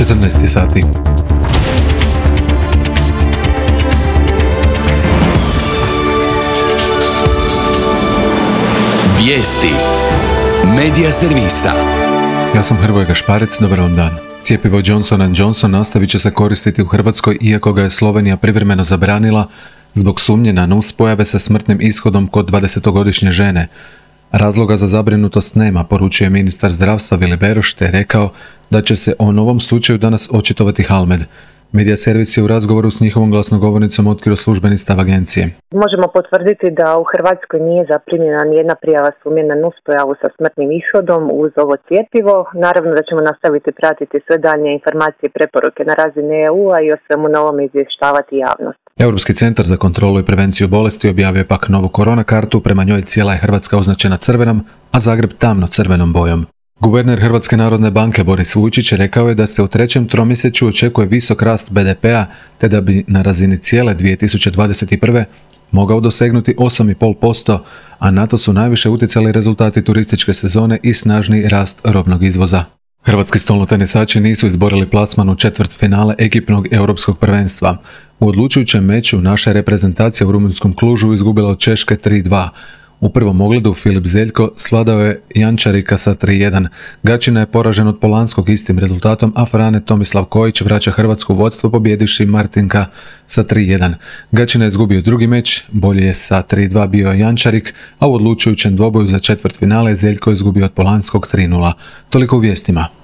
14 sati. Vijesti Medija servisa. Ja sam Hrvoje Gašparec, dobar vam dan. Cjepivo Johnson & Johnson nastavit će se koristiti u Hrvatskoj iako ga je Slovenija privremeno zabranila zbog sumnje na nuspojave sa smrtnim ishodom kod 20-godišnje žene. Razloga za zabrinutost nema, poručuje ministar zdravstva Vili Beroš, te je rekao da će se o novom slučaju danas očitovati Halmed. Medija servis je u razgovoru s njihovom glasnogovornicom otkrio službeni stav agencije. Možemo potvrditi da u Hrvatskoj nije zaprimljena nijedna prijava sumnje na nuspojavu sa smrtnim ishodom uz ovo cjepivo. Naravno da ćemo nastaviti pratiti sve daljnje informacije i preporuke na razini EU-a i o svemu novome izvještavati javnost. Europski centar za kontrolu i prevenciju bolesti objavio je pak novu korona kartu, prema njoj cijela je Hrvatska označena crvenom, a Zagreb tamno crvenom bojom. Guverner Hrvatske narodne banke Boris Vujčić rekao je da se u trećem tromjesečju očekuje visok rast BDP-a, te da bi na razini cijele 2021. mogao dosegnuti 8,5%, a na to su najviše utjecali rezultati turističke sezone i snažni rast robnog izvoza. Hrvatski stolnotenisači nisu izborili plasman u četvrtfinale ekipnog europskog prvenstva. U odlučujućem meču naša reprezentacija u rumunjskom Klužu izgubila od Češke 3:2. U prvom ogledu Filip Zeljko svladao je Jančarika sa 3:1. Gaćina je poražen od Polanskog istim rezultatom, a Frane Tomislav Kojić vraća Hrvatsku vodstvo pobjedivši Martinka sa 3:1. Gaćina je izgubio drugi meč, bolje je sa 3:2 bio Jančarik, a u odlučujućem dvoboju za četvrtfinale Zeljko je izgubio od Polanskog 3:0. Toliko u vijestima.